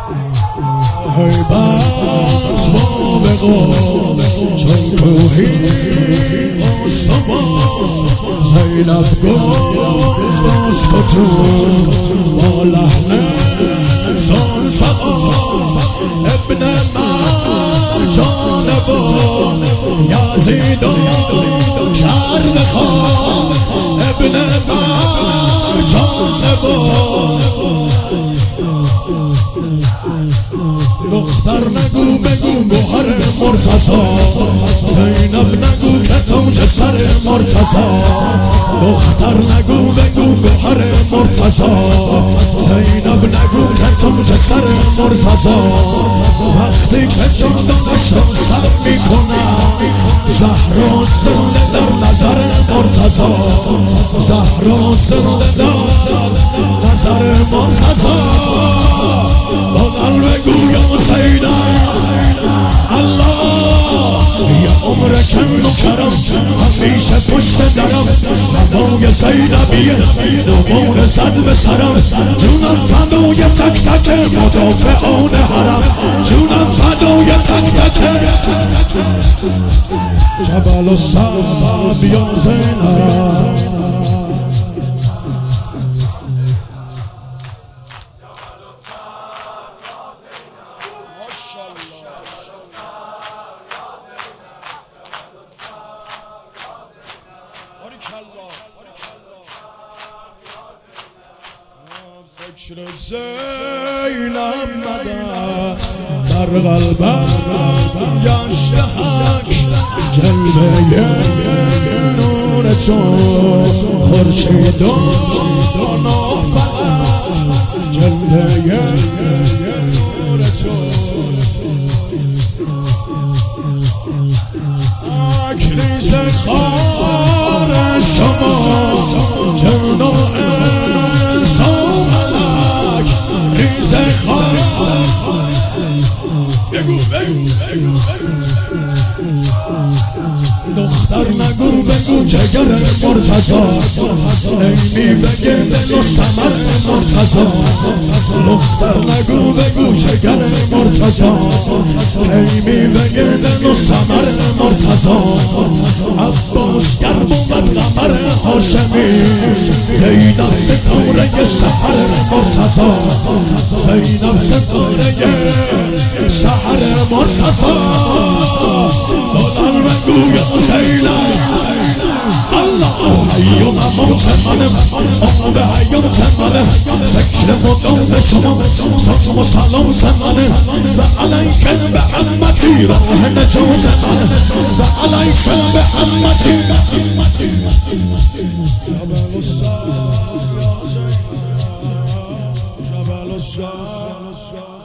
هیبت ما به قول چون کوهی استوار زینب گفت اسکتون با لحن زلفقار ابن مرجان با یزیدو کرد خواه ابن مرجان با دختر نگو بگو گوهر مرتضی زینب نگو که تاج سر مرتضی دختر نگو بگو گوهر مرتضی زینب نگو که تاج سر مرتضی وقتی که جانش را سر میکنم زهرا زنده در نظر مرتضی زهرا زنده در نظر مرتضی بلند بگو یا زینب الله یا عمر کن و کرم همیشه پشت درم نوای زینبیه نمون زد به سرم جونم فدای تک تک مدافعان حرم جونم فدای تک تک جبل الصعب یا زینب فکر زینب مدد در قلبم گشته حق جلوه نور چون خورشید و نافلک جلوه نور چون اکریز خار شما جن و انسان ملک ریز خار بگو دختر نگو بگو جگر مرتضی ای میوه دل و ثمر مرتضی دختر نگو بگو جگر مرتضی ای میوه دل و ثمر مرتضی عباس گر بود قمر هاشمی زینب ستاره سحر مرتضی زینب ستاره سحر مرتضی بلند بگو یا زینب الله حی و ممات منم آب حیات منم ذکر مدام به شما سلام و سلامت منم و علیک به امتی راه نجات منم و علیک به امتی جبل الصعب